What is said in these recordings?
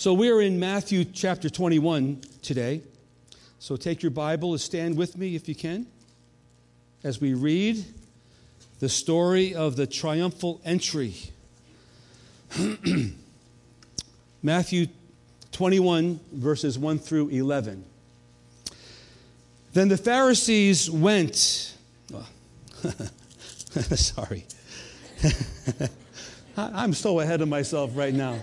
So we're in Matthew chapter 21 today. So take your Bible and stand with me if you can as we read the story of the triumphal entry. Matthew 21, verses 1 through 11. Then the Pharisees went... Sorry. I'm so ahead of myself right now.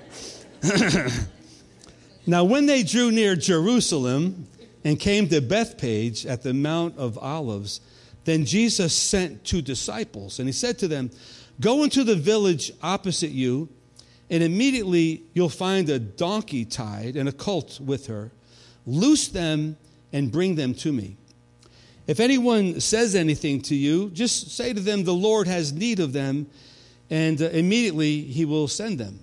Now, when they drew near Jerusalem and came to Bethphage at the Mount of Olives, then Jesus sent 2 disciples, and he said to them, "Go into the village opposite you, and immediately you'll find a donkey tied and a colt with her. Loose them and bring them to me. If anyone says anything to you, just say to them, 'The Lord has need of them,' and immediately he will send them."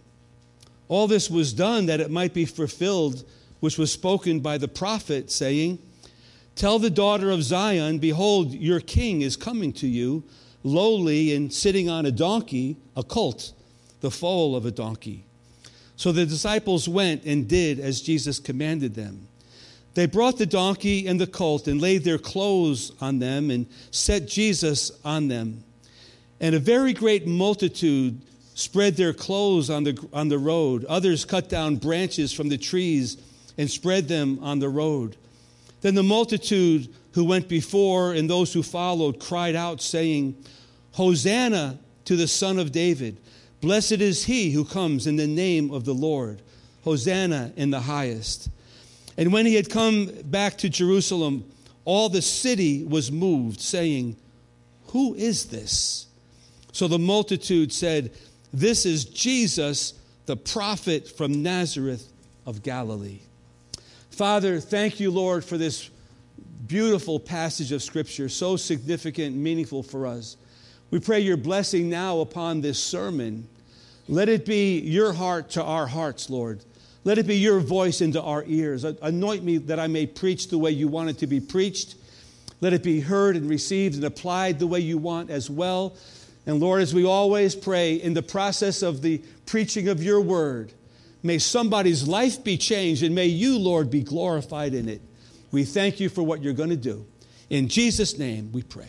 All this was done that it might be fulfilled, which was spoken by the prophet, saying, "Tell the daughter of Zion, behold, your king is coming to you, lowly and sitting on a donkey, a colt, the foal of a donkey." So the disciples went and did as Jesus commanded them. They brought the donkey and the colt and laid their clothes on them and set Jesus on them. And a very great multitude spread their clothes on the road. Others cut down branches from the trees and spread them on the road. Then the multitude who went before and those who followed cried out, saying, "Hosanna to the Son of David. Blessed is he who comes in the name of the Lord. Hosanna in the highest." And when he had come back to Jerusalem, all the city was moved, saying, "Who is this?" So the multitude said, "This is Jesus, the prophet from Nazareth of Galilee." Father, thank you, Lord, for this beautiful passage of Scripture, so significant and meaningful for us. We pray your blessing now upon this sermon. Let it be your heart to our hearts, Lord. Let it be your voice into our ears. Anoint me that I may preach the way you want it to be preached. Let it be heard and received and applied the way you want as well. And Lord, as we always pray, in the process of the preaching of your word, may somebody's life be changed, and may you, Lord, be glorified in it. We thank you for what you're going to do. In Jesus' name we pray.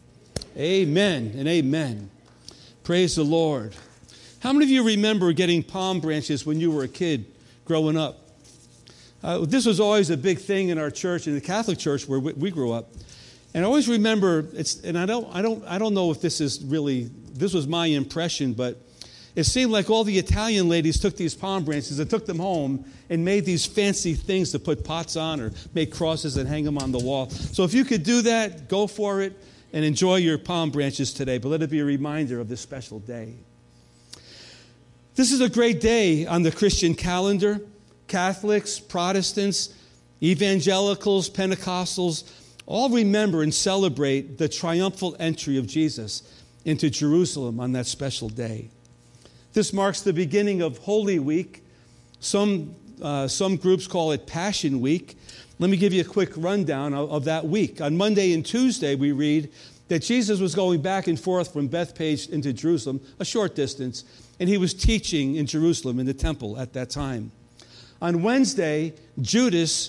Amen and amen. Praise the Lord. How many of you remember getting palm branches when you were a kid growing up? This was always a big thing in our church, in the Catholic church where we grew up. And I always remember, I don't know if this was my impression, but it seemed like all the Italian ladies took these palm branches and took them home and made these fancy things to put pots on or make crosses and hang them on the wall. So if you could do that, go for it and enjoy your palm branches today. But let it be a reminder of this special day. This is a great day on the Christian calendar. Catholics, Protestants, evangelicals, Pentecostals, all remember and celebrate the triumphal entry of Jesus into Jerusalem on that special day. This marks the beginning of Holy Week. Some groups call it Passion Week. Let me give you a quick rundown of that week. On Monday and Tuesday, we read that Jesus was going back and forth from Bethphage into Jerusalem, a short distance, and he was teaching in Jerusalem in the temple at that time. On Wednesday, Judas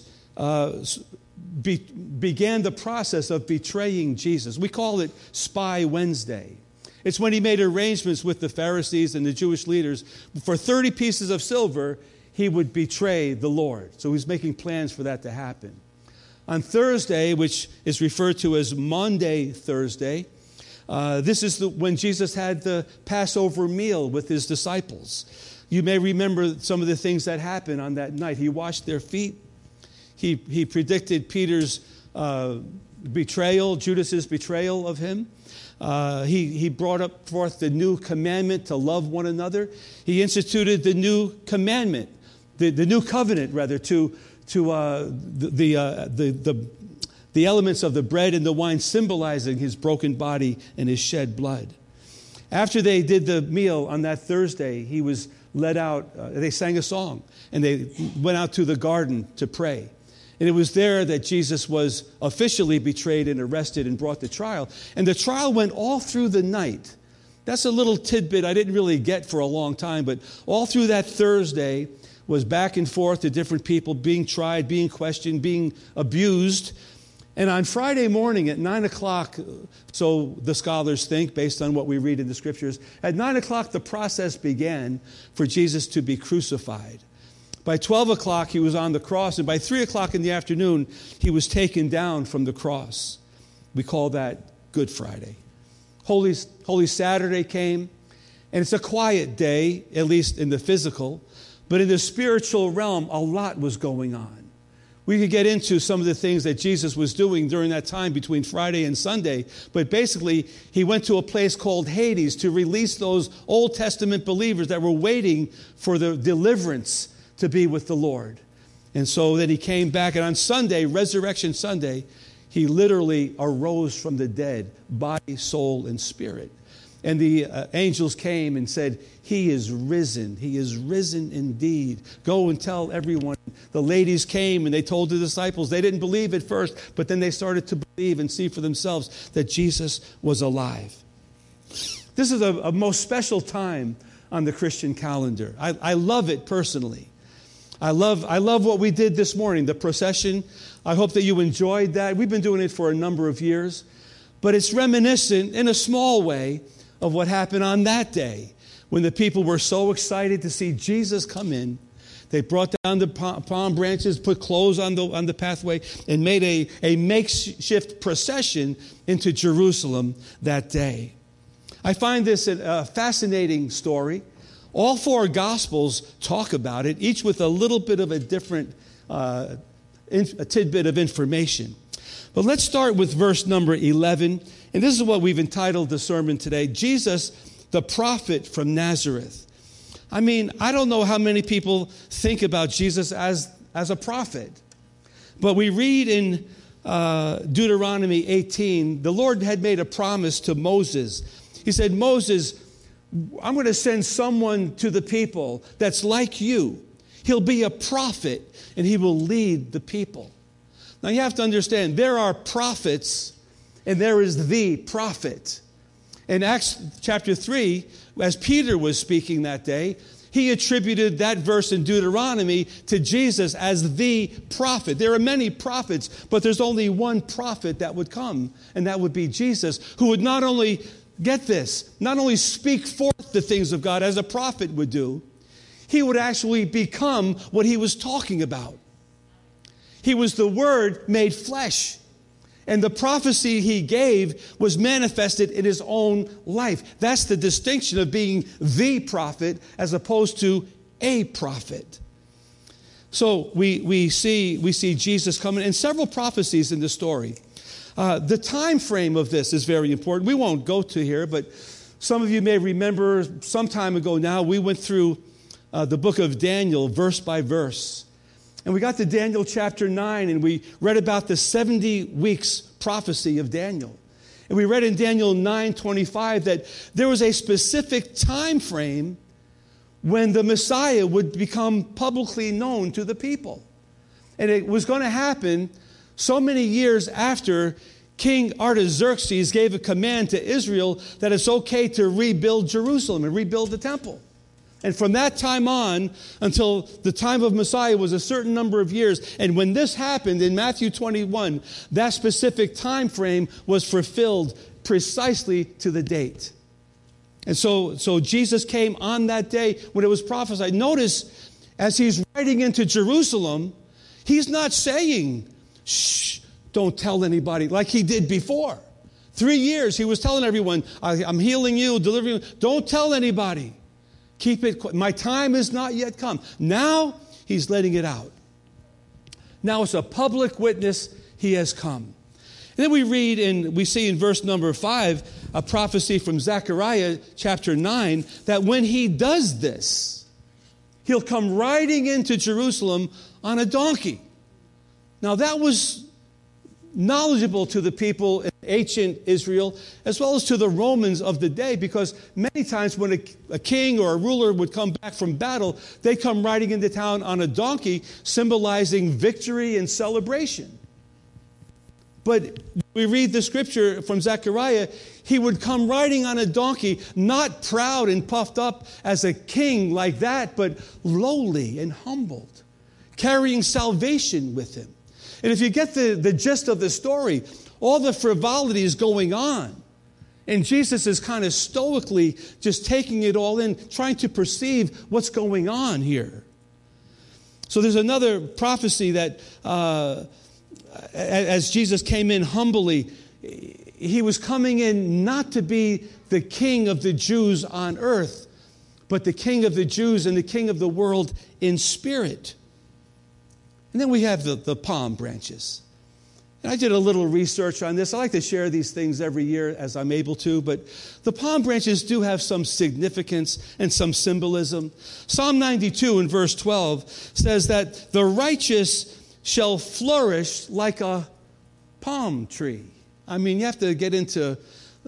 began the process of betraying Jesus. We call it Spy Wednesday. It's when he made arrangements with the Pharisees and the Jewish leaders. For 30 pieces of silver, he would betray the Lord. So he's making plans for that to happen. On Thursday, which is referred to as Maundy Thursday, this is when Jesus had the Passover meal with his disciples. You may remember some of the things that happened on that night. He washed their feet. He predicted Peter's betrayal, Judas's betrayal of him. He brought up forth the new commandment to love one another. He instituted the new commandment, the new covenant, rather, to the elements of the bread and the wine symbolizing his broken body and his shed blood. After they did the meal on that Thursday, he was led out. They sang a song, and they went out to the garden to pray. And it was there that Jesus was officially betrayed and arrested and brought to trial. And the trial went all through the night. That's a little tidbit I didn't really get for a long time, but all through that Thursday, was back and forth to different people, being tried, being questioned, being abused. And on Friday morning at 9 o'clock, so the scholars think, based on what we read in the Scriptures, at 9 o'clock the process began for Jesus to be crucified. By 12 o'clock he was on the cross, and by 3 o'clock in the afternoon he was taken down from the cross. We call that Good Friday. Holy Saturday came, and it's a quiet day, at least in the physical, but in the spiritual realm a lot was going on. We could get into some of the things that Jesus was doing during that time between Friday and Sunday, but basically he went to a place called Hades to release those Old Testament believers that were waiting for the deliverance to be with the Lord. And so then he came back, and on Sunday, Resurrection Sunday, he literally arose from the dead, body, soul, and spirit. And the angels came and said, he is risen. He is risen indeed. Go and tell everyone. The ladies came and they told the disciples. They didn't believe at first, but then they started to believe and see for themselves that Jesus was alive. This is a most special time on the Christian calendar. I love it personally. I love what we did this morning, the procession. I hope that you enjoyed that. We've been doing it for a number of years, but it's reminiscent in a small way of what happened on that day when the people were so excited to see Jesus come in. They brought down the palm branches, put clothes on the pathway, and made a makeshift procession into Jerusalem that day. I find this a fascinating story. All four Gospels talk about it, each with a little bit of a different a tidbit of information. But let's start with verse number 11. And this is what we've entitled the sermon today, Jesus, the prophet from Nazareth. I mean, I don't know how many people think about Jesus as a prophet. But we read in Deuteronomy 18, the Lord had made a promise to Moses. He said, Moses, I'm going to send someone to the people that's like you. He'll be a prophet, and he will lead the people. Now, you have to understand, there are prophets, and there is the prophet. In Acts chapter 3, as Peter was speaking that day, he attributed that verse in Deuteronomy to Jesus as the prophet. There are many prophets, but there's only one prophet that would come, and that would be Jesus, who would not only, get this, not only speak forth the things of God as a prophet would do, he would actually become what he was talking about. He was the Word made flesh. And the prophecy he gave was manifested in his own life. That's the distinction of being the prophet as opposed to a prophet. So we see Jesus coming, and several prophecies in the story. The time frame of this is very important. We won't go to here, but some of you may remember some time ago now, we went through the book of Daniel verse by verse. And we got to Daniel chapter 9, and we read about the 70 weeks prophecy of Daniel. And we read in Daniel 9:25 that there was a specific time frame when the Messiah would become publicly known to the people. And it was going to happen so many years after King Artaxerxes gave a command to Israel that it's okay to rebuild Jerusalem and rebuild the temple. And from that time on until the time of Messiah was a certain number of years. And when this happened in Matthew 21, that specific time frame was fulfilled precisely to the date. And so Jesus came on that day when it was prophesied. Notice, as he's riding into Jerusalem, he's not saying, shh, don't tell anybody, like he did before. 3 years he was telling everyone, I'm healing you, delivering you. Don't tell anybody. Keep it quiet. My time is not yet come. Now he's letting it out. Now it's a public witness. He has come. And then we see in verse number 5, a prophecy from Zechariah chapter 9, that when he does this, he'll come riding into Jerusalem on a donkey. Now that was knowledgeable to the people in ancient Israel, as well as to the Romans of the day, because many times when a king or a ruler would come back from battle, they'd come riding into town on a donkey, symbolizing victory and celebration. But we read the scripture from Zechariah, he would come riding on a donkey, not proud and puffed up as a king like that, but lowly and humbled, carrying salvation with him. And if you get the gist of the story, all the frivolity is going on. And Jesus is kind of stoically just taking it all in, trying to perceive what's going on here. So there's another prophecy that as Jesus came in humbly, he was coming in not to be the king of the Jews on earth, but the king of the Jews and the king of the world in spirit. And then we have the palm branches. And I did a little research on this. I like to share these things every year as I'm able to, but the palm branches do have some significance and some symbolism. Psalm 92 in verse 12 says that the righteous shall flourish like a palm tree. I mean, you have to get into,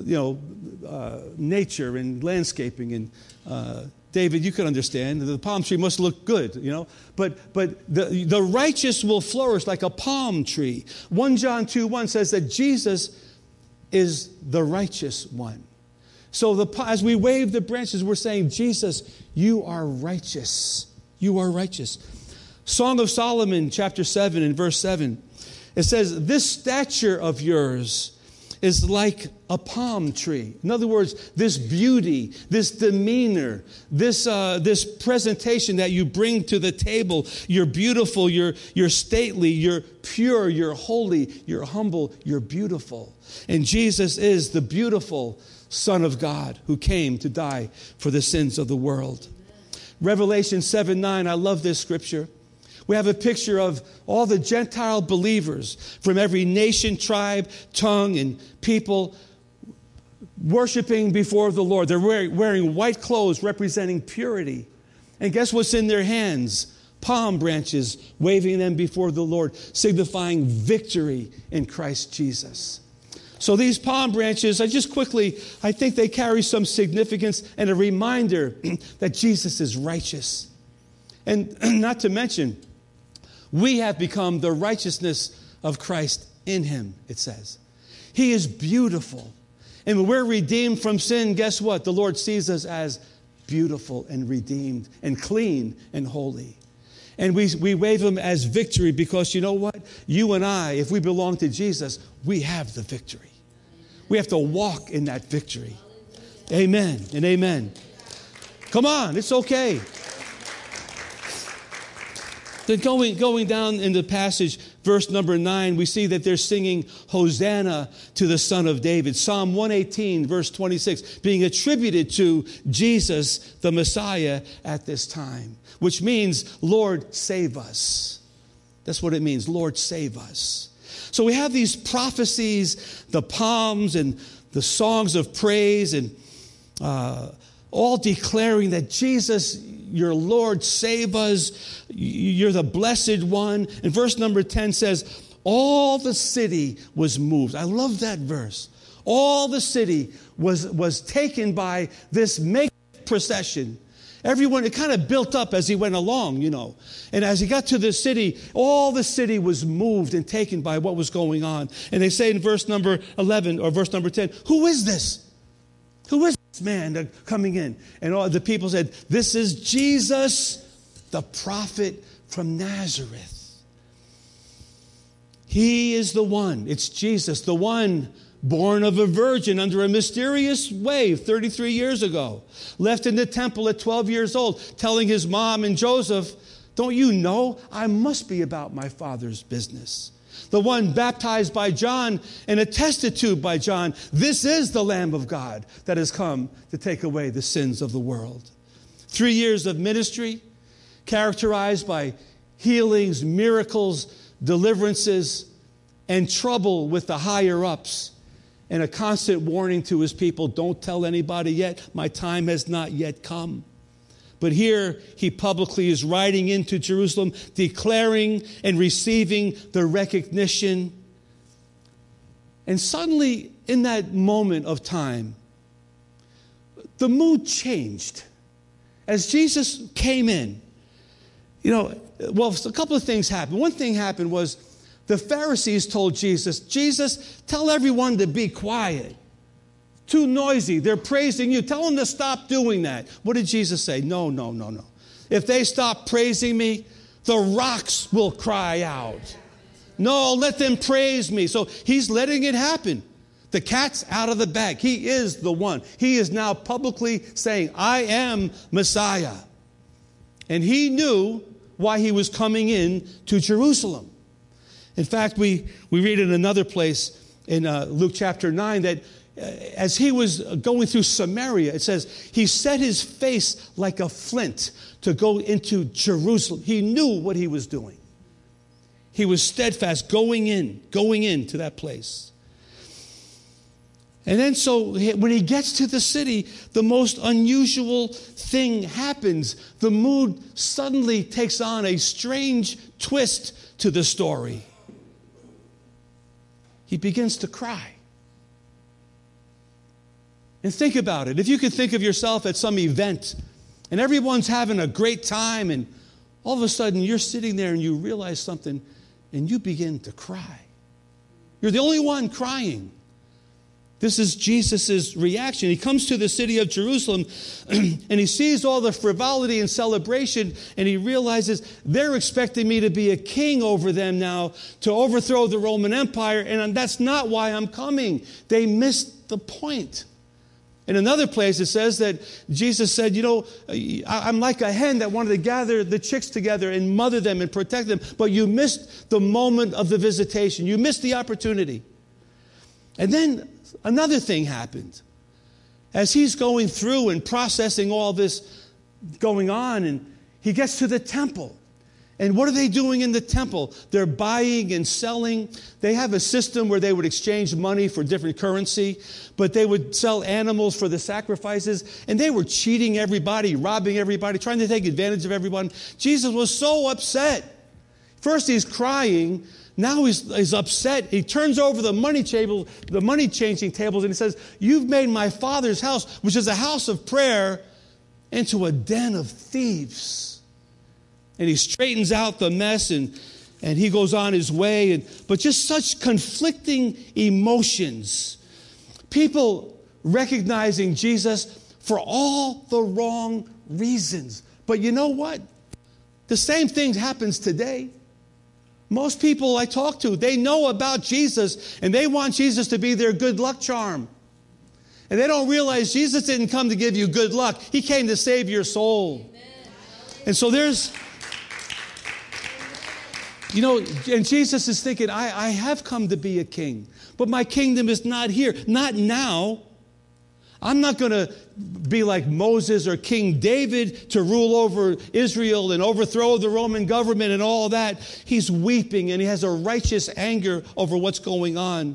nature and landscaping. And David, you can understand. The palm tree must look good, But the righteous will flourish like a palm tree. 1 John 2:1 says that Jesus is the righteous one. So as we wave the branches, we're saying, Jesus, you are righteous. You are righteous. Song of Solomon, chapter 7 and verse 7. It says, this stature of yours is like a palm tree. In other words, this beauty, this demeanor, this presentation that you bring to the table, you're beautiful, you're stately, you're pure, you're holy, you're humble, you're beautiful. And Jesus is the beautiful Son of God who came to die for the sins of the world. Revelation 7:9, I love this scripture. We have a picture of all the Gentile believers from every nation, tribe, tongue, and people worshiping before the Lord. They're wearing white clothes representing purity. And guess what's in their hands? Palm branches, waving them before the Lord, signifying victory in Christ Jesus. So these palm branches, I think they carry some significance and a reminder that Jesus is righteous. And not to mention, we have become the righteousness of Christ in him, it says. He is beautiful. And when we're redeemed from sin, guess what? The Lord sees us as beautiful and redeemed and clean and holy. And we wave him as victory because you know what? You and I, if we belong to Jesus, we have the victory. We have to walk in that victory. Amen and amen. Come on, it's okay. Then going down in the passage, verse number 9, we see that they're singing Hosanna to the Son of David. Psalm 118, verse 26, being attributed to Jesus, the Messiah, at this time, which means, Lord, save us. That's what it means, Lord, save us. So we have these prophecies, the palms and the songs of praise, and all declaring that Jesus, your Lord, save us. You're the blessed one. And verse number 10 says, all the city was moved. I love that verse. All the city was taken by this make procession. Everyone, it kind of built up as he went along, And as he got to the city, all the city was moved and taken by what was going on. And they say in verse number 11 or verse number 10, who is this? Who is this man coming in? And all the people said, this is Jesus, the prophet from Nazareth. He is the one. It's Jesus, the one born of a virgin under a mysterious wave 33 years ago. Left in the temple at 12 years old, telling his mom and Joseph, don't you know I must be about my Father's business? The one baptized by John and attested to by John. This is the Lamb of God that has come to take away the sins of the world. 3 years of ministry characterized by healings, miracles, deliverances, and trouble with the higher-ups, and a constant warning to his people, don't tell anybody yet, my time has not yet come. But here he publicly is riding into Jerusalem, declaring and receiving the recognition. And suddenly, in that moment of time, the mood changed. As Jesus came in, a couple of things happened. One thing happened was The Pharisees told Jesus, Jesus, tell everyone to be quiet. Too noisy. They're praising you. Tell them to stop doing that. What did Jesus say? No. If they stop praising me, the rocks will cry out. No, let them praise me. So he's letting it happen. The cat's out of the bag. He is the one. He is now publicly saying, I am Messiah. And he knew why he was coming in to Jerusalem. In fact, we read in another place in Luke chapter 9 that as he was going through Samaria, it says, he set his face like a flint to go into Jerusalem. He knew what he was doing. He was steadfast going into that place. And then so when he gets to the city, the most unusual thing happens. The mood suddenly takes on a strange twist to the story. He begins to cry. And think about it. If you could think of yourself at some event and everyone's having a great time and all of a sudden you're sitting there and you realize something and you begin to cry. You're the only one crying. This is Jesus' reaction. He comes to the city of Jerusalem and he sees all the frivolity and celebration and he realizes they're expecting me to be a king over them now to overthrow the Roman Empire, and that's not why I'm coming. They missed the point. In another place, it says that Jesus said, I'm like a hen that wanted to gather the chicks together and mother them and protect them, but you missed the moment of the visitation. You missed the opportunity. And then another thing happened. As he's going through and processing all this going on, and he gets to the temple. And what are they doing in the temple? They're buying and selling. They have a system where they would exchange money for different currency, but they would sell animals for the sacrifices, and they were cheating everybody, robbing everybody, trying to take advantage of everyone. Jesus was so upset. First he's crying. Now he's upset. He turns over the money changing tables, and he says, you've made my Father's house, which is a house of prayer, into a den of thieves. And he straightens out the mess and he goes on his way. But just such conflicting emotions. People recognizing Jesus for all the wrong reasons. But you know what? The same thing happens today. Most people I talk to, they know about Jesus and they want Jesus to be their good luck charm. And they don't realize Jesus didn't come to give you good luck. He came to save your soul. Amen. And so and Jesus is thinking, I have come to be a king, but my kingdom is not here, not now. I'm not going to be like Moses or King David to rule over Israel and overthrow the Roman government and all that. He's weeping and he has a righteous anger over what's going on.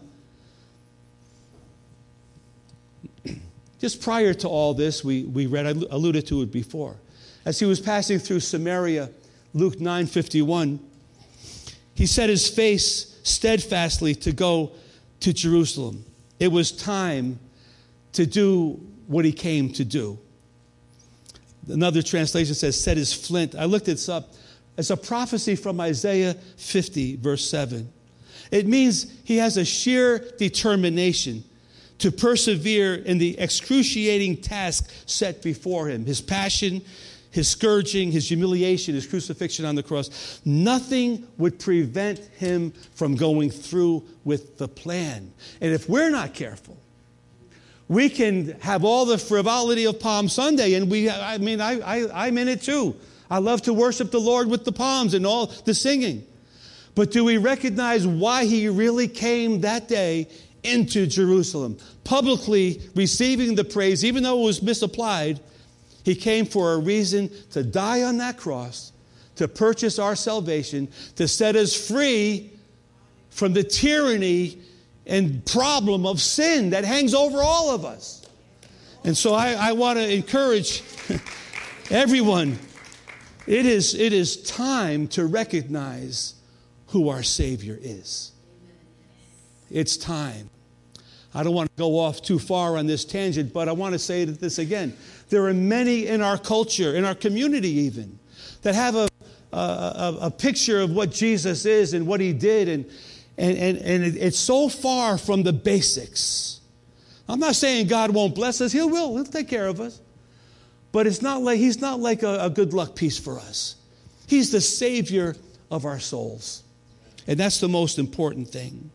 Just prior to all this, we read, I alluded to it before. As he was passing through Samaria, Luke 9:51, he set his face steadfastly to go to Jerusalem. It was time to do what he came to do. Another translation says, set his flint. I looked this up. It's a prophecy from Isaiah 50, verse 7. It means he has a sheer determination to persevere in the excruciating task set before him. His passion, his scourging, his humiliation, his crucifixion on the cross. Nothing would prevent him from going through with the plan. And if we're not careful, we can have all the frivolity of Palm Sunday, and I'm in it too. I love to worship the Lord with the palms and all the singing. But do we recognize why he really came that day into Jerusalem? Publicly receiving the praise, even though it was misapplied, he came for a reason to die on that cross, to purchase our salvation, to set us free from the tyranny and problem of sin that hangs over all of us. And so I want to encourage everyone, it is time to recognize who our Savior is. It's time. I don't want to go off too far on this tangent, but I want to say this again. There are many in our culture, in our community even, that have a picture of what Jesus is and what he did. And it's so far from the basics. I'm not saying God won't bless us. He will. He'll take care of us. But he's not like a good luck piece for us. He's the Savior of our souls. And that's the most important thing.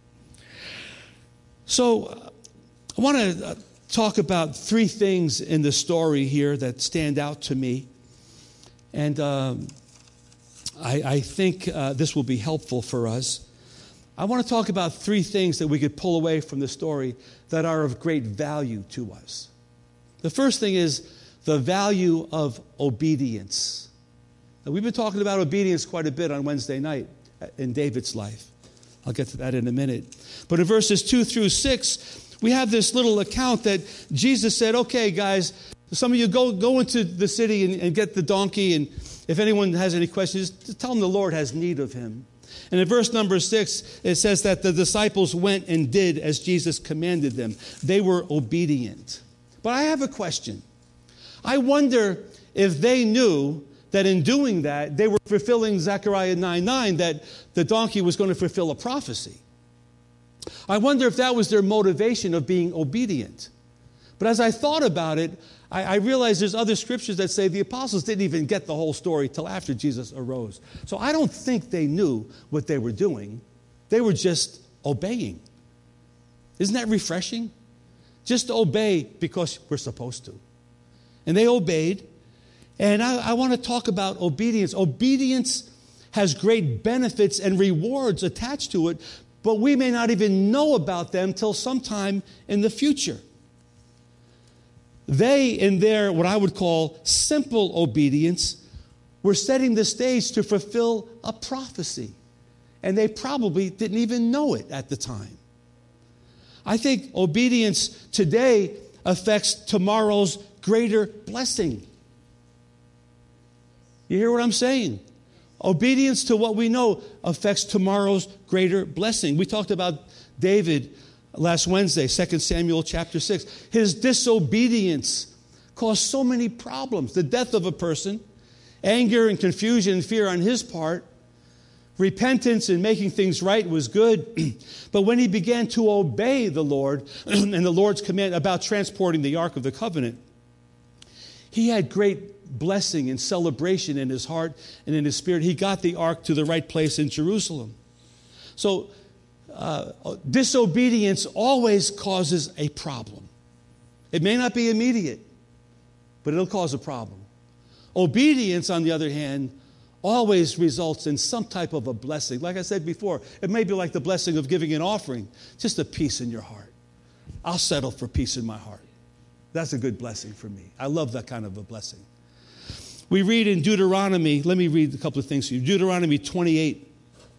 So I want to talk about three things in the story here that stand out to me. And I think this will be helpful for us. I want to talk about three things that we could pull away from the story that are of great value to us. The first thing is the value of obedience. Now, we've been talking about obedience quite a bit on Wednesday night in David's life. I'll get to that in a minute. But in verses 2 through 6, we have this little account that Jesus said, okay, guys, some of you go into the city and get the donkey, and if anyone has any questions, just tell them the Lord has need of him. And in verse number 6, it says that the disciples went and did as Jesus commanded them. They were obedient. But I have a question. I wonder if they knew that in doing that, they were fulfilling Zechariah 9:9, that the donkey was going to fulfill a prophecy. I wonder if that was their motivation of being obedient. But as I thought about it, I realized there's other scriptures that say the apostles didn't even get the whole story till after Jesus arose. So I don't think they knew what they were doing. They were just obeying. Isn't that refreshing? Just obey because we're supposed to. And they obeyed. And I want to talk about obedience. Obedience has great benefits and rewards attached to it, but we may not even know about them till sometime in the future. They, in their, what I would call simple obedience, were setting the stage to fulfill a prophecy. And they probably didn't even know it at the time. I think obedience today affects tomorrow's greater blessing. You hear what I'm saying? Obedience to what we know affects tomorrow's greater blessing. We talked about David last Wednesday, 2 Samuel chapter 6. His disobedience caused so many problems. The death of a person, anger and confusion and fear on his part. Repentance and making things right was good. But when he began to obey the Lord and the Lord's command about transporting the Ark of the Covenant, he had great blessing and celebration in his heart and in his spirit. He got the ark to the right place in Jerusalem. So disobedience always causes a problem. It may not be immediate, but it'll cause a problem. Obedience, on the other hand, always results in some type of a blessing. Like I said before, it may be like the blessing of giving an offering, just a peace in your heart. I'll settle for peace in my heart. That's a good blessing for me. I love that kind of a blessing. We read in Deuteronomy, let me read a couple of things to you. Deuteronomy 28,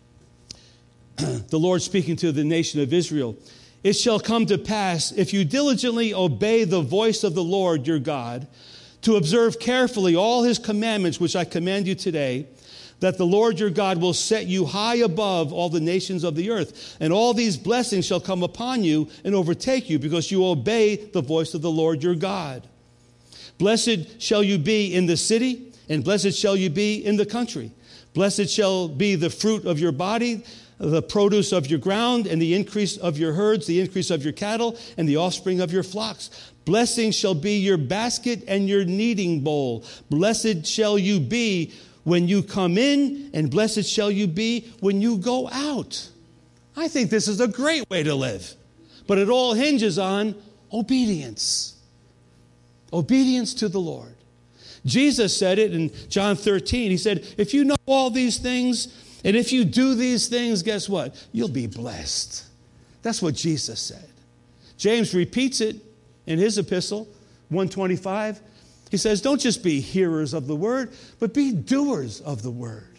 the Lord speaking to the nation of Israel. It shall come to pass, if you diligently obey the voice of the Lord your God, to observe carefully all his commandments which I command you today, that the Lord your God will set you high above all the nations of the earth. And all these blessings shall come upon you and overtake you, because you obey the voice of the Lord your God. Blessed shall you be in the city, and blessed shall you be in the country. Blessed shall be the fruit of your body, the produce of your ground, and the increase of your herds, the increase of your cattle, and the offspring of your flocks. Blessing shall be your basket and your kneading bowl. Blessed shall you be when you come in, and blessed shall you be when you go out. I think this is a great way to live. But it all hinges on obedience. Obedience to the Lord. Jesus said it in John 13. He said, if you know all these things, and if you do these things, guess what? You'll be blessed. That's what Jesus said. James repeats it in his epistle, 1:25. He says, don't just be hearers of the word, but be doers of the word.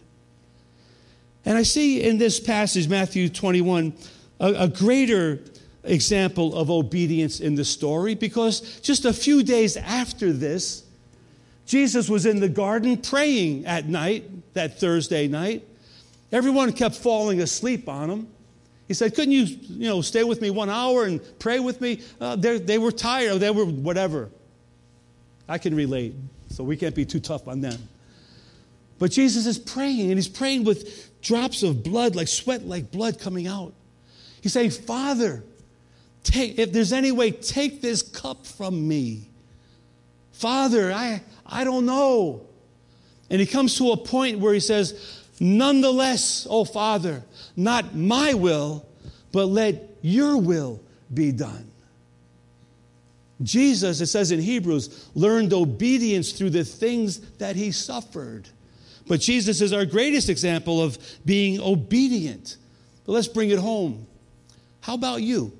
And I see in this passage, Matthew 21, a greater example of obedience in the story, because just a few days after this, Jesus was in the garden praying at night, that Thursday night. Everyone kept falling asleep on him. He said, couldn't you stay with me 1 hour and pray with me? They were tired. They were whatever. I can relate, so we can't be too tough on them. But Jesus is praying, and he's praying with drops of blood, like sweat, like blood coming out. He's saying, Father, if there's any way, take this cup from me. Father, I don't know. And he comes to a point where he says, nonetheless, oh Father, not my will, but let your will be done. Jesus, it says in Hebrews, learned obedience through the things that he suffered. But Jesus is our greatest example of being obedient. But let's bring it home. How about you?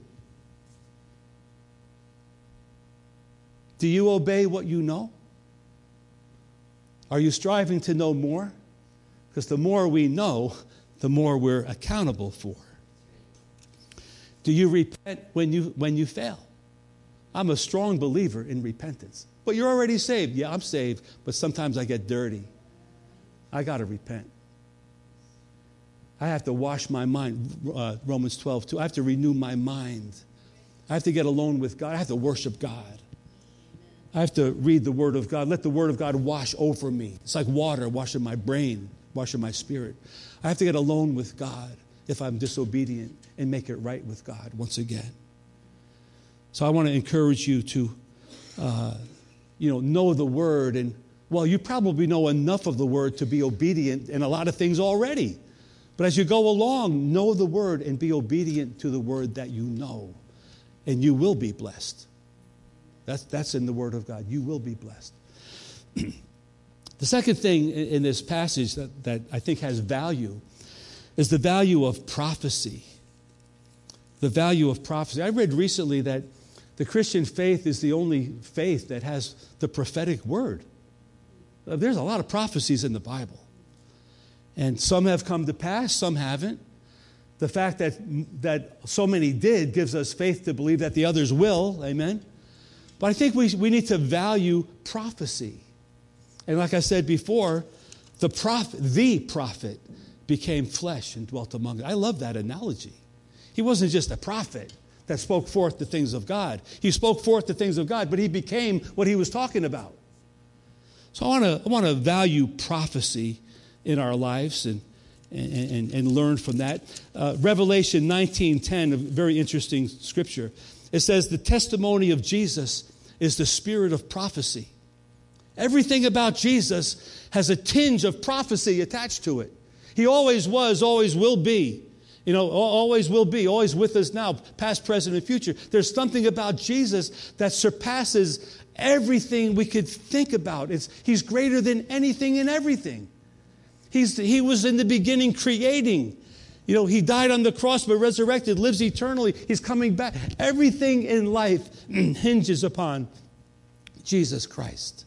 Do you obey what you know? Are you striving to know more? Because the more we know, the more we're accountable for. Do you repent when you fail? I'm a strong believer in repentance. But you're already saved. Yeah, I'm saved, but sometimes I get dirty. I got to repent. I have to wash my mind, Romans 12:2. I have to renew my mind. I have to get alone with God. I have to worship God. I have to read the Word of God. Let the Word of God wash over me. It's like water washing my brain, washing my spirit. I have to get alone with God if I'm disobedient and make it right with God once again. So I want to encourage you to, know the Word. And, well, you probably know enough of the Word to be obedient in a lot of things already. But as you go along, know the Word and be obedient to the Word that you know. And you will be blessed. That's in the Word of God. You will be blessed. The second thing in this passage that I think has value is the value of prophecy. The value of prophecy. I read recently that the Christian faith is the only faith that has the prophetic word. There's a lot of prophecies in the Bible. And some have come to pass, some haven't. The fact that so many did gives us faith to believe that the others will. Amen. But I think we need to value prophecy. And like I said before, the prophet became flesh and dwelt among us. I love that analogy. He wasn't just a prophet that spoke forth the things of God. He spoke forth the things of God, but he became what he was talking about. So I want to value prophecy in our lives and learn from that. Revelation 19:10, a very interesting scripture. It says, the testimony of Jesus is the spirit of prophecy. Everything about Jesus has a tinge of prophecy attached to it. He always was, always will be. Always will be, always with us now, past, present, and future. There's something about Jesus that surpasses everything we could think about. He's greater than anything and everything. He was in the beginning creating. He died on the cross but resurrected, lives eternally. He's coming back. Everything in life hinges upon Jesus Christ.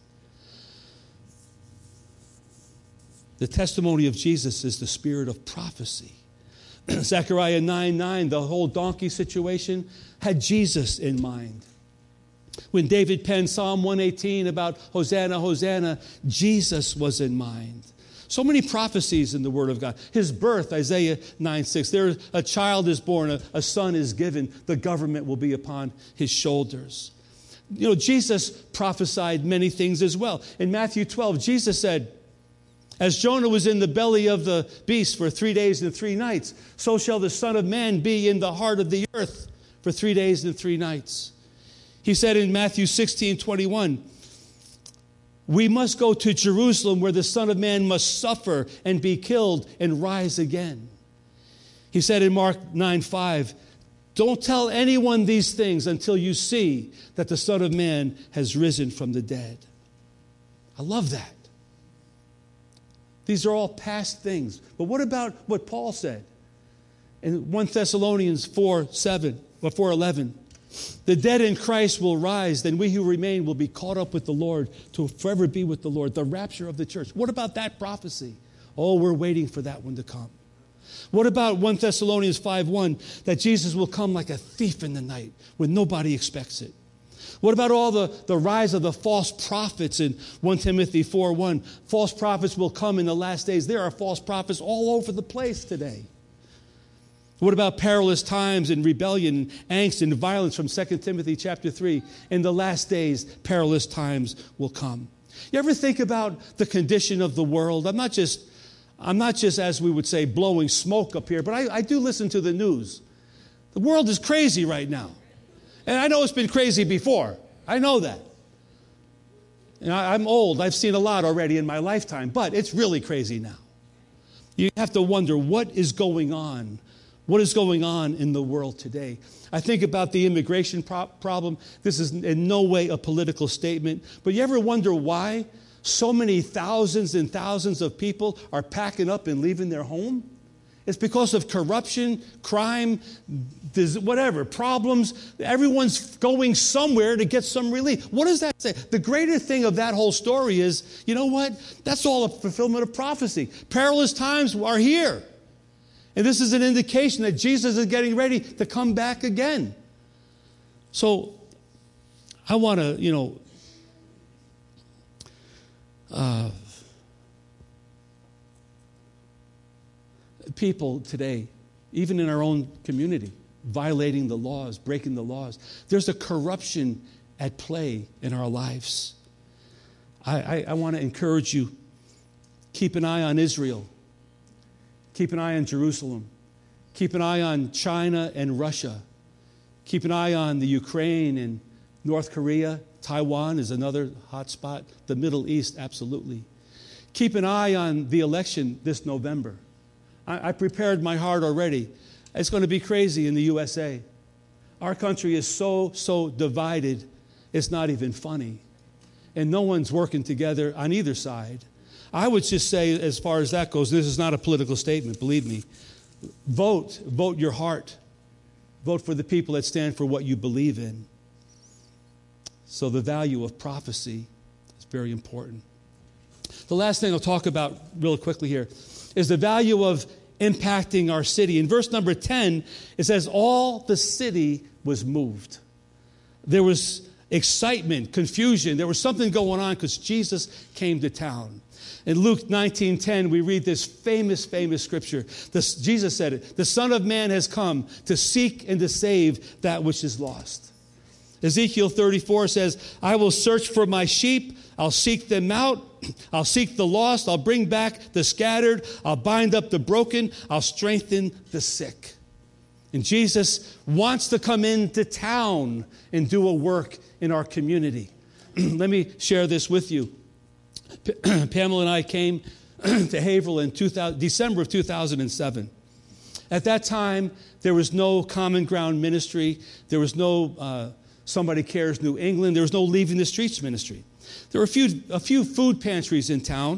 The testimony of Jesus is the spirit of prophecy. Zechariah 9:9, the whole donkey situation had Jesus in mind. When David penned Psalm 118 about Hosanna, Hosanna, Jesus was in mind. So many prophecies in the Word of God. His birth, Isaiah 9:6. A child is born, a son is given, the government will be upon his shoulders. Jesus prophesied many things as well. In Matthew 12, Jesus said, as Jonah was in the belly of the beast for 3 days and 3 nights, so shall the Son of Man be in the heart of the earth for 3 days and 3 nights. He said in Matthew 16:21, we must go to Jerusalem where the Son of Man must suffer and be killed and rise again. He said in Mark 9:5, don't tell anyone these things until you see that the Son of Man has risen from the dead. I love that. These are all past things. But what about what Paul said in 1 Thessalonians 4:11? The dead in Christ will rise, then we who remain will be caught up with the Lord to forever be with the Lord, the rapture of the church. What about that prophecy? Oh, we're waiting for that one to come. What about 1 Thessalonians 5:1, that Jesus will come like a thief in the night when nobody expects it? What about all the rise of the false prophets in 1 Timothy 4:1? False prophets will come in the last days. There are false prophets all over the place today. What about perilous times and rebellion, and angst and violence from 2 Timothy chapter 3? In the last days, perilous times will come. You ever think about the condition of the world? I'm not just, as we would say, blowing smoke up here, but I do listen to the news. The world is crazy right now. And I know it's been crazy before. I know that. And I'm old. I've seen a lot already in my lifetime, but it's really crazy now. You have to wonder, what is going on? What is going on in the world today? I think about the immigration problem. This is in no way a political statement, but you ever wonder why so many thousands and thousands of people are packing up and leaving their home? It's because of corruption, crime, whatever, problems. Everyone's going somewhere to get some relief. What does that say? The greater thing of that whole story is, you know what? That's all a fulfillment of prophecy. Perilous times are here. And this is an indication that Jesus is getting ready to come back again. So I want to, people today, even in our own community, violating the laws, breaking the laws. There's a corruption at play in our lives. I want to encourage you, keep an eye on Israel. Keep an eye on Jerusalem. Keep an eye on China and Russia. Keep an eye on the Ukraine and North Korea. Taiwan is another hot spot. The Middle East, absolutely. Keep an eye on the election this November. I prepared my heart already. It's going to be crazy in the USA. Our country is so divided, it's not even funny. And no one's working together on either side. I would just say, as far as that goes, this is not a political statement, believe me. Vote your heart. Vote for the people that stand for what you believe in. So the value of prophecy is very important. The last thing I'll talk about real quickly here is the value of impacting our city. In verse number 10, it says, all the city was moved. There was excitement, confusion. There was something going on because Jesus came to town. In Luke 19:10, we read this famous scripture. Jesus said it, the Son of Man has come to seek and to save that which is lost. Ezekiel 34 says, I will search for my sheep. I'll seek them out. I'll seek the lost. I'll bring back the scattered. I'll bind up the broken. I'll strengthen the sick. And Jesus wants to come into town and do a work in our community. Let me share this with you. Pamela and I came to Haverhill in December of 2007. At that time, there was no Common Ground ministry. There was no Somebody Cares New England. There was no Leaving the Streets ministry. There were a few food pantries in town.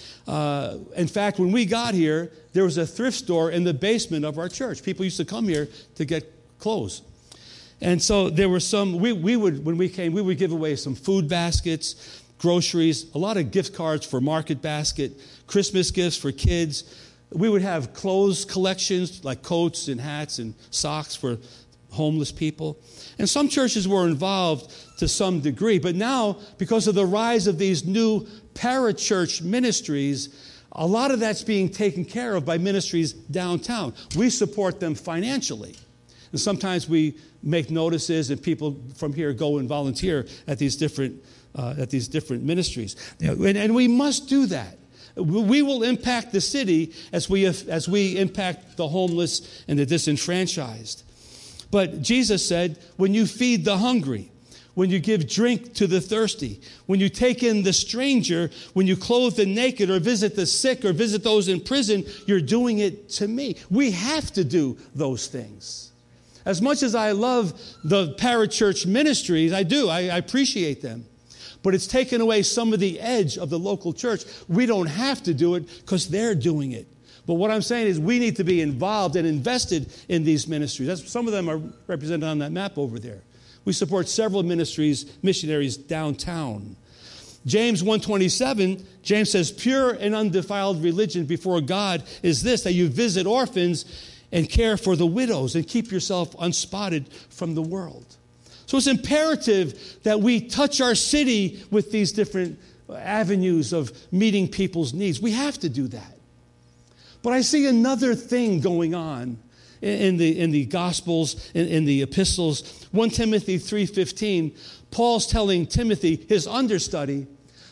In fact, when we got here, there was a thrift store in the basement of our church. People used to come here to get clothes. And so there were some, when we came, we would give away some food baskets, groceries, a lot of gift cards for Market Basket, Christmas gifts for kids. We would have clothes collections like coats and hats and socks for homeless people. And some churches were involved to some degree. But now, because of the rise of these new parachurch ministries, a lot of that's being taken care of by ministries downtown. We support them financially. And sometimes we make notices and people from here go and volunteer at these different ministries. And we must do that. We will impact the city as we impact the homeless and the disenfranchised. But Jesus said, when you feed the hungry, when you give drink to the thirsty, when you take in the stranger, when you clothe the naked or visit the sick or visit those in prison, you're doing it to me. We have to do those things. As much as I love the parachurch ministries, I do. I appreciate them. But it's taken away some of the edge of the local church. We don't have to do it because they're doing it. But what I'm saying is we need to be involved and invested in these ministries. Some of them are represented on that map over there. We support several missionaries downtown. James 1:27, James says, pure and undefiled religion before God is this, that you visit orphans and care for the widows and keep yourself unspotted from the world. So it's imperative that we touch our city with these different avenues of meeting people's needs. We have to do that. But I see another thing going on in the Gospels, in the epistles. 1 Timothy 3:15, Paul's telling Timothy, his understudy,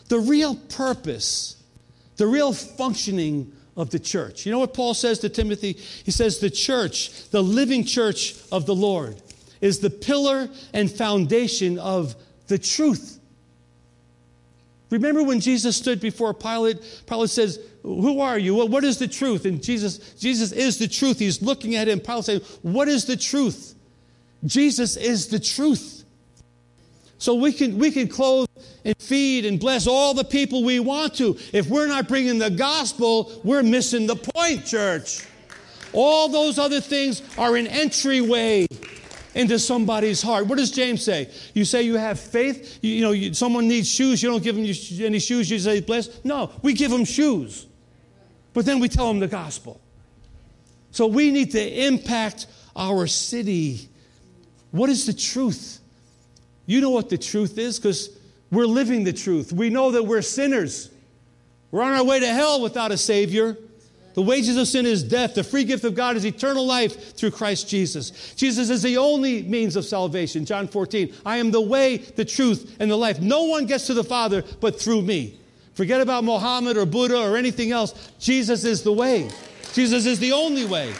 the real purpose, the real functioning of the church. You know what Paul says to Timothy? He says the church, the living church of the Lord, is the pillar and foundation of the truth. Remember when Jesus stood before Pilate? Pilate says, who are you? Well, what is the truth? And Jesus is the truth. He's looking at him. Pilate saying, what is the truth? Jesus is the truth. So we can clothe and feed and bless all the people we want to. If we're not bringing the gospel, we're missing the point, church. All those other things are an entryway into somebody's heart. What does James say? You say you have faith. Someone needs shoes. You don't give them any shoes. You say bless. No, we give them shoes. But then we tell them the gospel. So we need to impact our city. What is the truth? You know what the truth is because we're living the truth. We know that we're sinners. We're on our way to hell without a Savior. The wages of sin is death. The free gift of God is eternal life through Christ Jesus. Jesus is the only means of salvation. John 14, I am the way, the truth, and the life. No one gets to the Father but through me. Forget about Muhammad or Buddha or anything else. Jesus is the way. Jesus is the only way.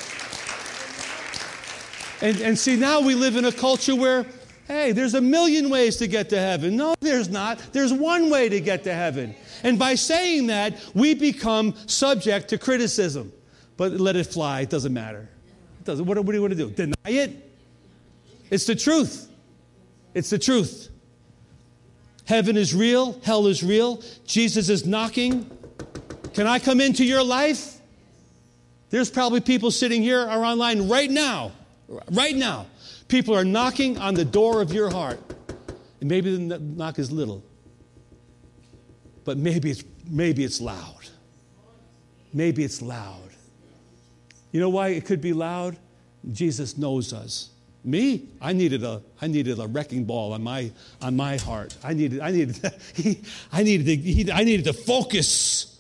And see, now we live in a culture where, hey, there's a million ways to get to heaven. No, there's not. There's one way to get to heaven. And by saying that, we become subject to criticism. But let it fly. It doesn't matter. It doesn't. What do you want to do? Deny it? It's the truth. It's the truth. Heaven is real. Hell is real. Jesus is knocking. Can I come into your life? There's probably people sitting here or online right now. Right now. People are knocking on the door of your heart. And maybe the knock is little. But maybe it's loud. Maybe it's loud. You know why it could be loud? Jesus knows us. Me? I needed a wrecking ball on my heart. I needed to focus.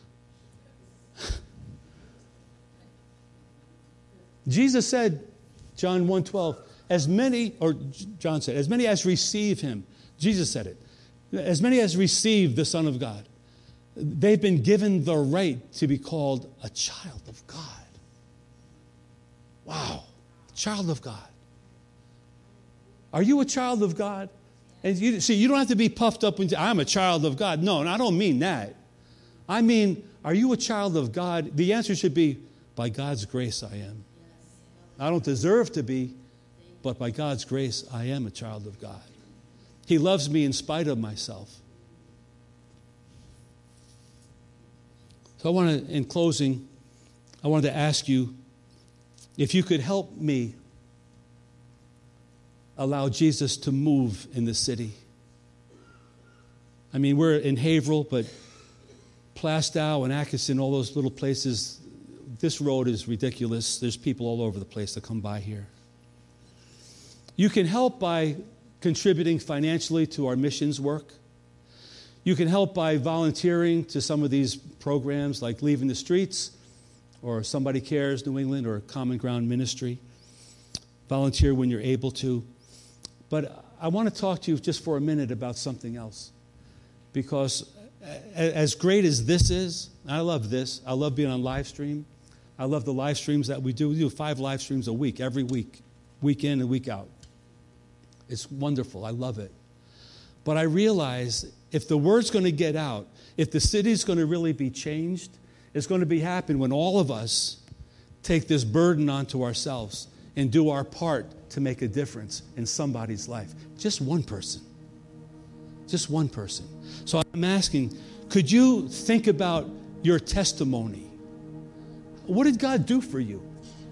Jesus said, John 1:12, John said, as many as receive him. Jesus said it. As many as receive the Son of God, they've been given the right to be called a child of God. Wow, child of God. Are you a child of God? And you don't have to be puffed up and say, I'm a child of God. No, and I don't mean that. I mean, are you a child of God? The answer should be, by God's grace I am. I don't deserve to be, but by God's grace I am a child of God. He loves me in spite of myself. So in closing, I wanted to ask you if you could help me allow Jesus to move in the city. I mean, we're in Haverhill, but Plastow and Atkinson, all those little places, this road is ridiculous. There's people all over the place that come by here. You can help by contributing financially to our missions work. You can help by volunteering to some of these programs like Leaving the Streets or Somebody Cares New England or Common Ground Ministry. Volunteer when you're able to. But I want to talk to you just for a minute about something else. Because as great as this is, I love this. I love being on live stream. I love the live streams that we do. We do 5 live streams a week, every week, week in and week out. It's wonderful. I love it. But I realize if the word's going to get out, if the city's going to really be changed, it's going to be happen when all of us take this burden onto ourselves and do our part to make a difference in somebody's life. Just one person. Just one person. So I'm asking, could you think about your testimony? What did God do for you?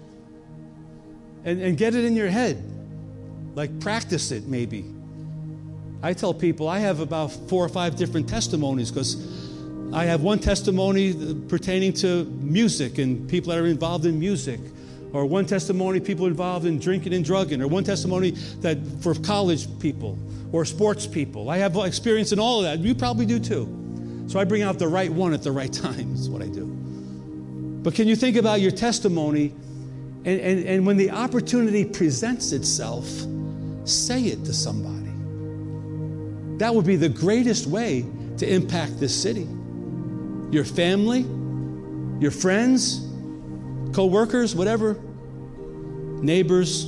And get it in your head. Like practice it maybe. I tell people I have about 4 or 5 different testimonies because I have one testimony pertaining to music and people that are involved in music, or one testimony people involved in drinking and drugging, or one testimony that for college people or sports people. I have experience in all of that. You probably do too. So I bring out the right one at the right time is what I do. But can you think about your testimony and when the opportunity presents itself, say it to somebody. That would be the greatest way to impact this city. Your family, your friends, co-workers, whatever, neighbors.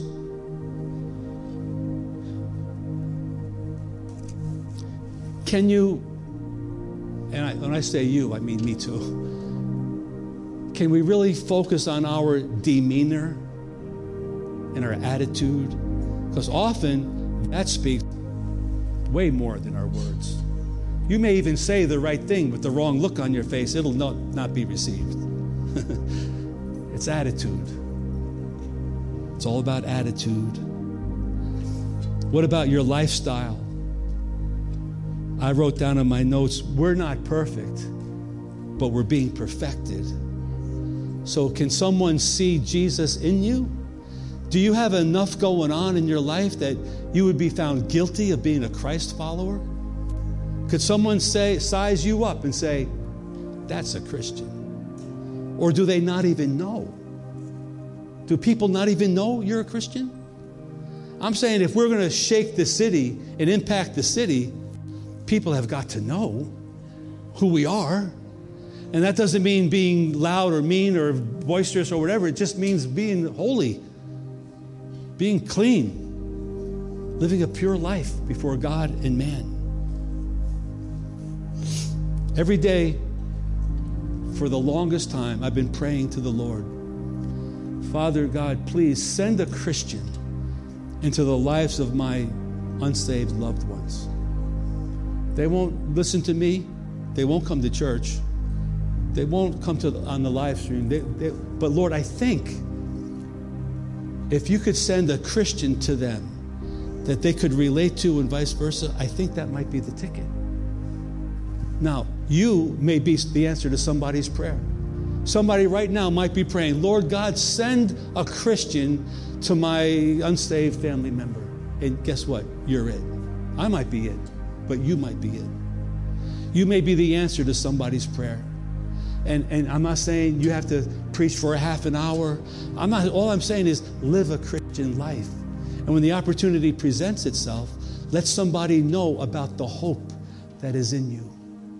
Can you, and when I say you, I mean me too, can we really focus on our demeanor and our attitude? Because often that speaks way more than our words. You may even say the right thing with the wrong look on your face. It'll not be received. It's attitude. It's all about attitude. What about your lifestyle? I wrote down in my notes, we're not perfect, but we're being perfected. So can someone see Jesus in you? Do you have enough going on in your life that you would be found guilty of being a Christ follower? Could someone size you up and say, that's a Christian? Or do they not even know? Do people not even know you're a Christian? I'm saying if we're going to shake the city and impact the city, people have got to know who we are. And that doesn't mean being loud or mean or boisterous or whatever. It just means being holy, being clean, living a pure life before God and man. Every day, for the longest time, I've been praying to the Lord, Father God, please send a Christian into the lives of my unsaved loved ones. They won't listen to me. They won't come to church. They won't come on the live stream. But Lord, I think if you could send a Christian to them that they could relate to and vice versa, I think that might be the ticket. Now, you may be the answer to somebody's prayer. Somebody right now might be praying, Lord God, send a Christian to my unsaved family member. And guess what? You're it. I might be it, but you might be it. You may be the answer to somebody's prayer. And I'm not saying you have to preach for a half an hour. All I'm saying is live a Christian life. And when the opportunity presents itself, let somebody know about the hope that is in you.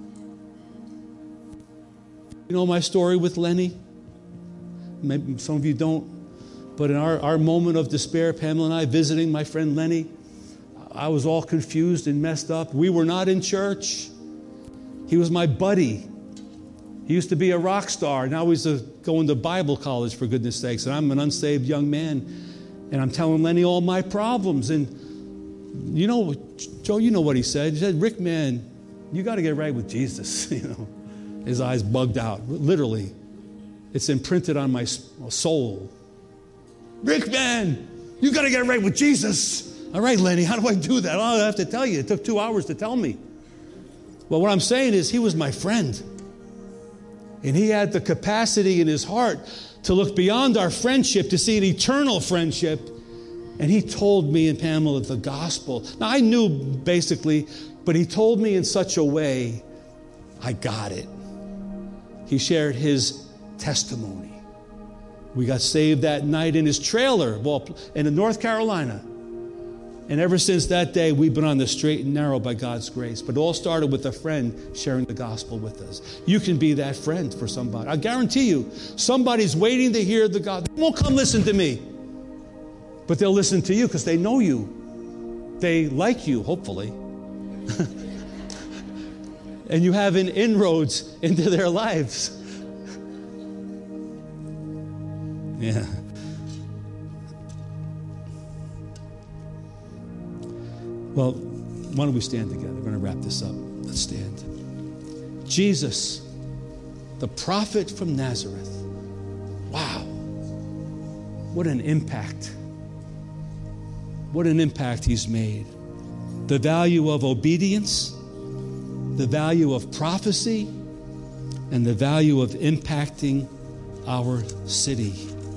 You know my story with Lenny? Maybe some of you don't. But in our moment of despair, Pamela and I visiting my friend Lenny, I was all confused and messed up. We were not in church. He was my buddy. He used to be a rock star. Now he's going to Bible college, for goodness sakes. And I'm an unsaved young man. And I'm telling Lenny all my problems. And you know, Joe, you know what he said. He said, Rick, man, you got to get right with Jesus. You know, his eyes bugged out. Literally, it's imprinted on my soul. Rick, man, you got to get right with Jesus. All right, Lenny, how do I do that? Oh, I have to tell you. It took 2 hours to tell me. Well, what I'm saying is he was my friend. And he had the capacity in his heart to look beyond our friendship, to see an eternal friendship. And he told me and Pamela the gospel. Now, I knew basically, but he told me in such a way, I got it. He shared his testimony. We got saved that night in his trailer in North Carolina. And ever since that day, we've been on the straight and narrow by God's grace. But it all started with a friend sharing the gospel with us. You can be that friend for somebody. I guarantee you, somebody's waiting to hear the gospel. They won't come listen to me. But they'll listen to you because they know you. They like you, hopefully. And you have an inroads into their lives. Yeah. Well, why don't we stand together? We're going to wrap this up. Let's stand. Jesus, the prophet from Nazareth. Wow. What an impact. What an impact he's made. The value of obedience, the value of prophecy, and the value of impacting our city.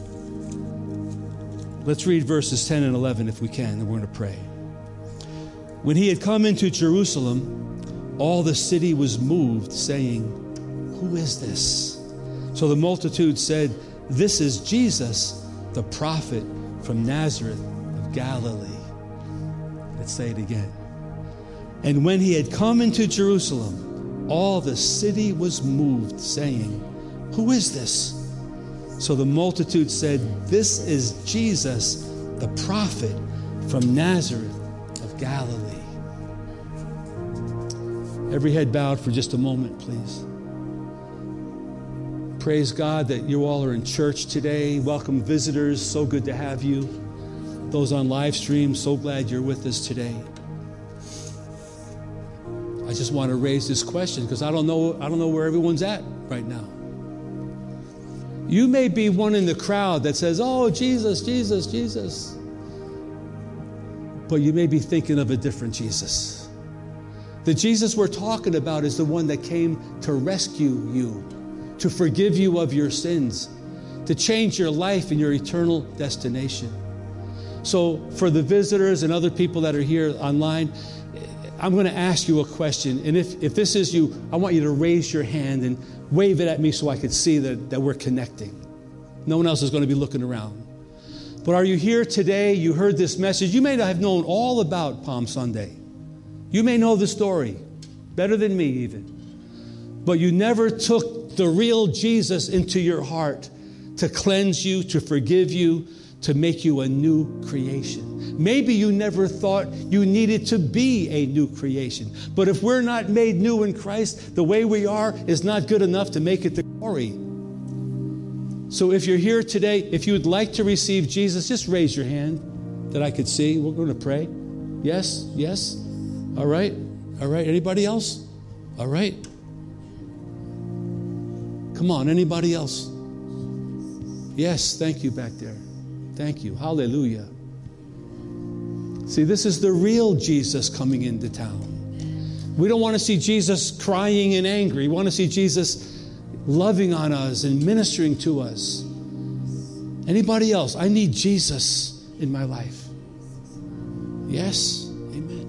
Let's read verses 10 and 11 if we can, and we're going to pray. When he had come into Jerusalem, all the city was moved, saying, "Who is this?" So the multitude said, "This is Jesus, the prophet from Nazareth of Galilee." Let's say it again. And when he had come into Jerusalem, all the city was moved, saying, "Who is this?" So the multitude said, "This is Jesus, the prophet from Nazareth of Galilee." Every head bowed for just a moment, please. Praise God that you all are in church today. Welcome visitors. So good to have you. Those on live stream, so glad you're with us today. I just want to raise this question because I don't know where everyone's at right now. You may be one in the crowd that says, "Oh, Jesus, Jesus, Jesus." But you may be thinking of a different Jesus. The Jesus we're talking about is the one that came to rescue you, to forgive you of your sins, to change your life and your eternal destination. So for the visitors and other people that are here online, I'm going to ask you a question. And if this is you, I want you to raise your hand and wave it at me so I could see that we're connecting. No one else is going to be looking around. But are you here today? You heard this message. You may not have known all about Palm Sunday. You may know the story better than me even. But you never took the real Jesus into your heart to cleanse you, to forgive you, to make you a new creation. Maybe you never thought you needed to be a new creation. But if we're not made new in Christ, the way we are is not good enough to make it to glory. So if you're here today, if you would like to receive Jesus, just raise your hand that I could see. We're going to pray. Yes, yes. All right, all right. Anybody else? All right. Come on, anybody else? Yes, thank you back there. Thank you. Hallelujah. See, this is the real Jesus coming into town. We don't want to see Jesus crying and angry. We want to see Jesus loving on us and ministering to us. Anybody else? I need Jesus in my life. Yes? Amen.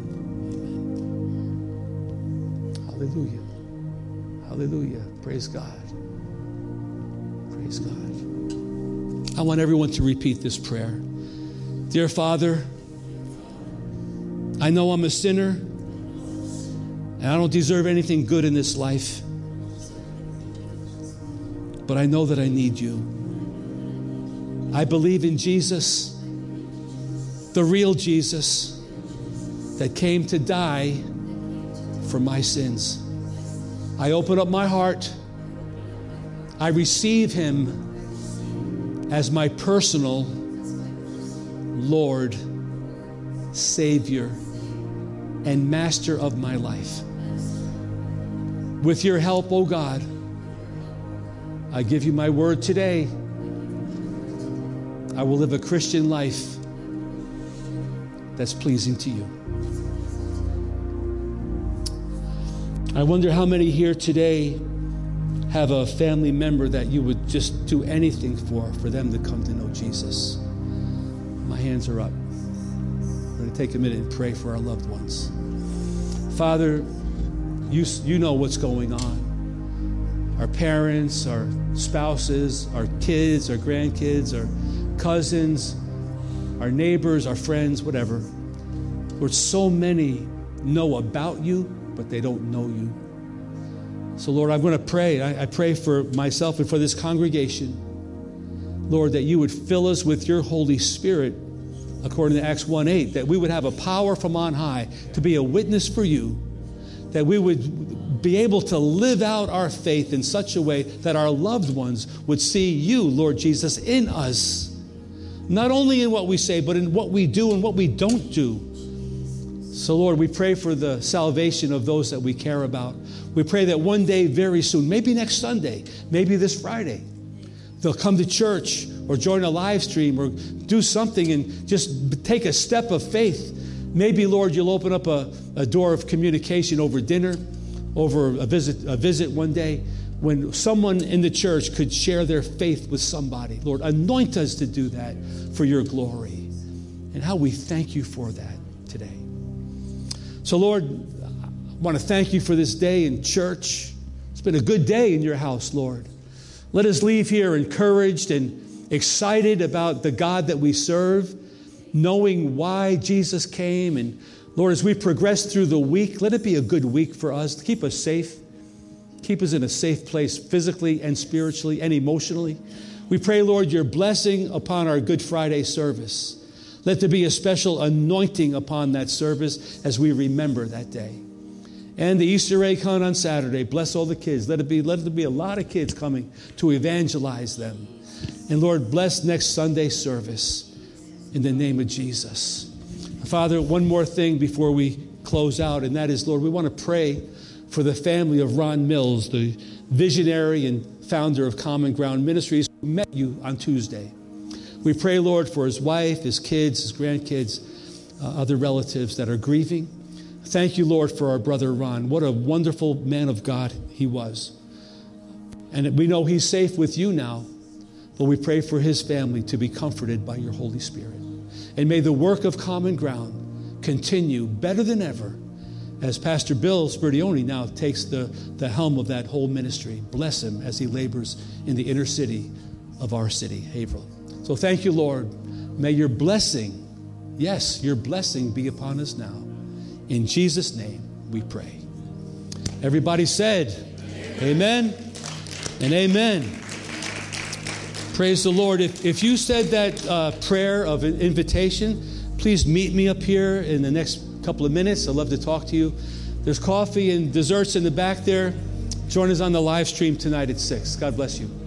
Amen. Hallelujah. Hallelujah. Praise God. Praise God. I want everyone to repeat this prayer. Dear Father, I know I'm a sinner and I don't deserve anything good in this life, but I know that I need you. I believe in Jesus, the real Jesus that came to die for my sins. I open up my heart. I receive him as my personal Lord, Savior, and Master of my life. With your help, oh God, I give you my word today. I will live a Christian life that's pleasing to you. I wonder how many here today have a family member that you would just do anything for them to come to know Jesus. My hands are up. I'm going to take a minute and pray for our loved ones. Father, you know what's going on. Our parents, our spouses, our kids, our grandkids, our cousins, our neighbors, our friends, whatever. Lord, so many know about you, but they don't know you. So, Lord, I'm going to pray. I pray for myself and for this congregation, Lord, that you would fill us with your Holy Spirit, according to Acts 1:8, that we would have a power from on high to be a witness for you, that we would be able to live out our faith in such a way that our loved ones would see you, Lord Jesus, in us, not only in what we say, but in what we do and what we don't do. So, Lord, we pray for the salvation of those that we care about. We pray that one day, very soon, maybe next Sunday, maybe this Friday, they'll come to church or join a live stream or do something and just take a step of faith. Maybe, Lord, you'll open up a door of communication over dinner, over a visit one day, when someone in the church could share their faith with somebody. Lord, anoint us to do that for your glory. And how we thank you for that today. So, Lord, I want to thank you for this day in church. It's been a good day in your house, Lord. Let us leave here encouraged and excited about the God that we serve, knowing why Jesus came. And, Lord, as we progress through the week, let it be a good week for us to keep us safe Keep us in a safe place physically and spiritually and emotionally. We pray, Lord, your blessing upon our Good Friday service. Let there be a special anointing upon that service as we remember that day. And the Easter egg hunt on Saturday. Bless all the kids. Let there be a lot of kids coming to evangelize them. And Lord, bless next Sunday service in the name of Jesus. Father, one more thing before we close out, and that is, Lord, we want to pray for the family of Ron Mills, the visionary and founder of Common Ground Ministries, who met you on Tuesday. We pray, Lord, for his wife, his kids, his grandkids, other relatives that are grieving. Thank you, Lord, for our brother Ron. What a wonderful man of God he was. And we know he's safe with you now, but we pray for his family to be comforted by your Holy Spirit. And may the work of Common Ground continue better than ever as Pastor Bill Spurdione now takes the helm of that whole ministry. Bless him as he labors in the inner city of our city, Haverhill. So thank you, Lord. May your blessing, yes, your blessing be upon us now. In Jesus' name we pray. Everybody said, amen and amen. Praise the Lord. If you said that prayer of an invitation, please meet me up here in the next couple of minutes. I'd love to talk to you. There's coffee and desserts in the back there. Join us on the live stream tonight at 6. God bless you.